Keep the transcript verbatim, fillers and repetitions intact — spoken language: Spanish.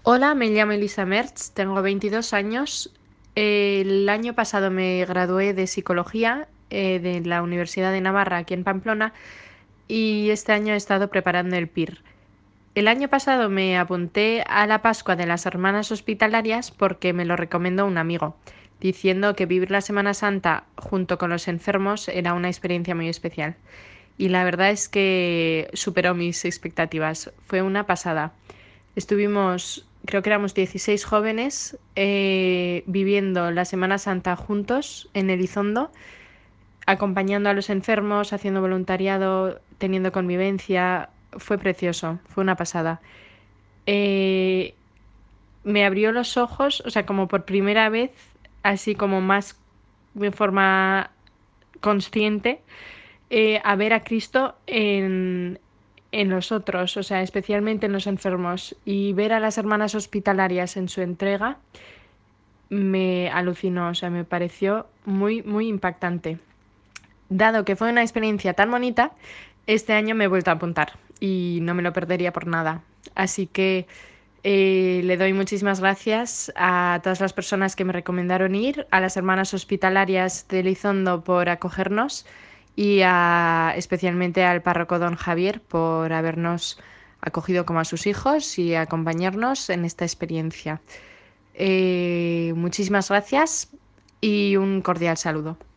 Hola, me llamo Elisa Mertz, tengo veintidós años. El año pasado me gradué de psicología eh, de la Universidad de Navarra, aquí en Pamplona, y este año he estado preparando el P I R. El año pasado me apunté a la Pascua de las Hermanas Hospitalarias porque me lo recomendó un amigo, diciendo que vivir la Semana Santa junto con los enfermos era una experiencia muy especial. Y la verdad es que superó mis expectativas. Fue una pasada. Estuvimos, creo que éramos dieciséis jóvenes, eh, viviendo la Semana Santa juntos en Elizondo, acompañando a los enfermos, haciendo voluntariado, teniendo convivencia. Fue precioso, fue una pasada. Eh, Me abrió los ojos, o sea, como por primera vez, así como más de forma consciente, eh, a ver a Cristo en, en los otros, o sea, especialmente en los enfermos, y ver a las hermanas hospitalarias en su entrega me alucinó, o sea, me pareció muy, muy impactante. Dado que fue una experiencia tan bonita, este año me he vuelto a apuntar y no me lo perdería por nada. Así que eh, le doy muchísimas gracias a todas las personas que me recomendaron ir, a las hermanas hospitalarias de Elizondo por acogernos y a, especialmente al párroco don Javier por habernos acogido como a sus hijos y acompañarnos en esta experiencia. Eh, muchísimas gracias y un cordial saludo.